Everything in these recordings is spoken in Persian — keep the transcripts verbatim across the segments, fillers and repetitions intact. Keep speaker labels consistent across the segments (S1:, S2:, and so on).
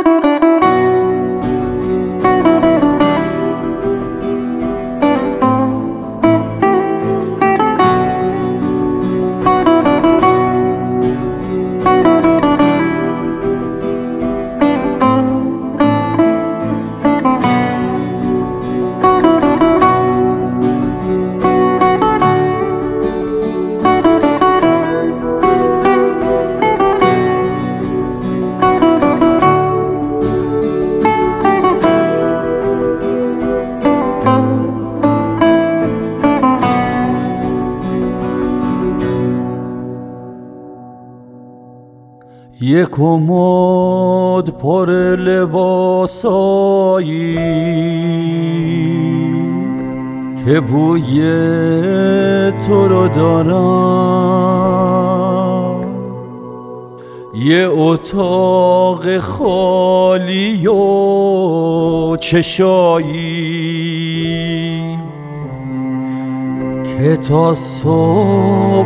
S1: یک کمد پر لباسایی که بوی تو رو دارم، یه اتاق خالی و چشایی که تا صبح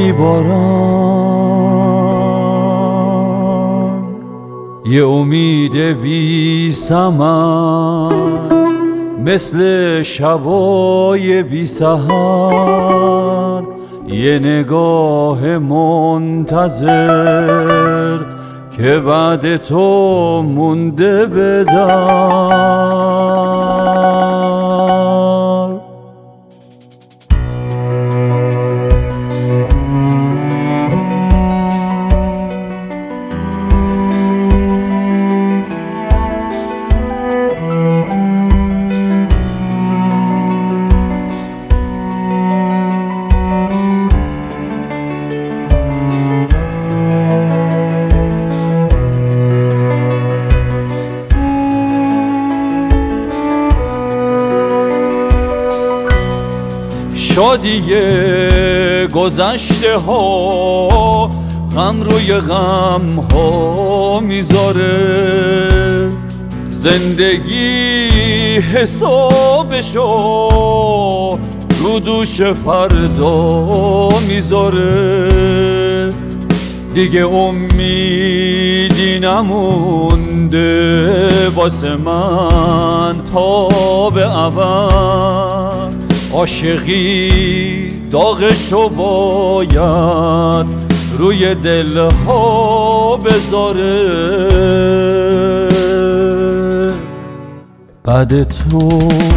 S1: میبارم، یه امید بی ثمر مثل شبای بی سحر، یه نگاه منتظر که بعد تو مونده به در. شادی گذشته ها غم روی غم ها میذاره، زندگی حسابشو رو دوش فردا میذاره، دیگه امیدی نمونده واسه من تا به ابد، عاشقی داغشو باید روی دلها بذاره، بعد تو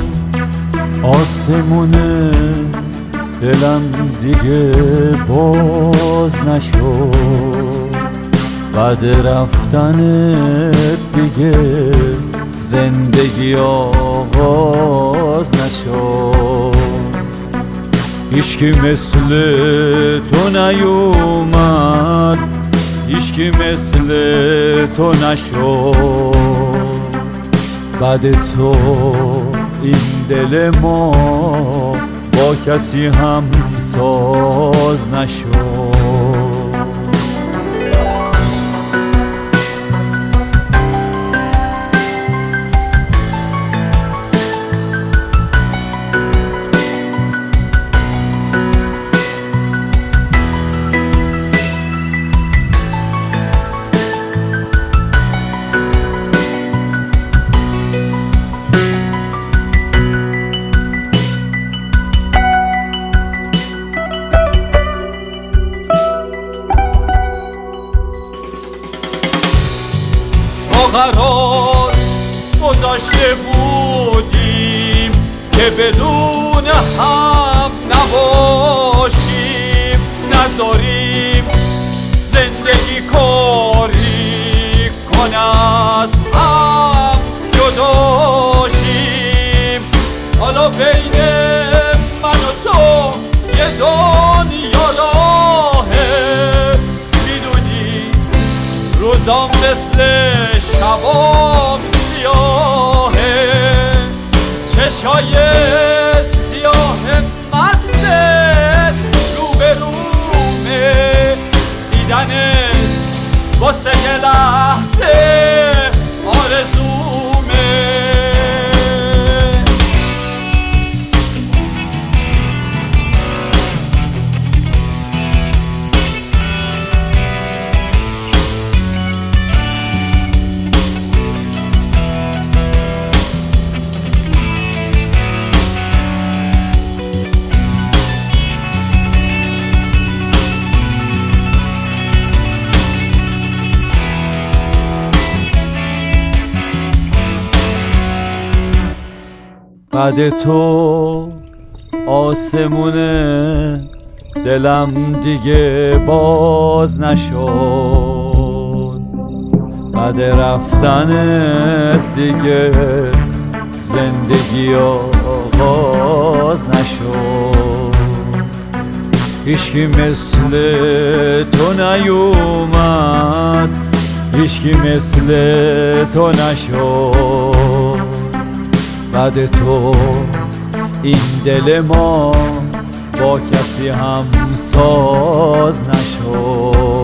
S1: آسمونه دلم دیگه باز نشد، بعد رفتنت دیگه زندگی آغاز نشد، هیچکی مثل تو نیومد، هیچکی مثل تو نشد، بعد تو این دل ما با کسی هم ساز نشد.
S2: قرار گذاشته بودیم که بدون هم نباشیم، نذاریم زندگی کاری کنه از هم جداشیم، حالا بین من و تو یه دنیا راهه، میدونی روزام مثل شبام سیاهه، چشای سیاه مستت رو به رومه، دیدنت واسه یه لحظه آرزومه.
S1: بعد تو آسمونه دلم دیگه باز نشد، بعد رفتنت دیگه زندگی آغاز نشد. هیچکی مثل تو نیومد، هیچکی مثل تو نشد. بعد تو این دل ما با کسی هم ساز نشد.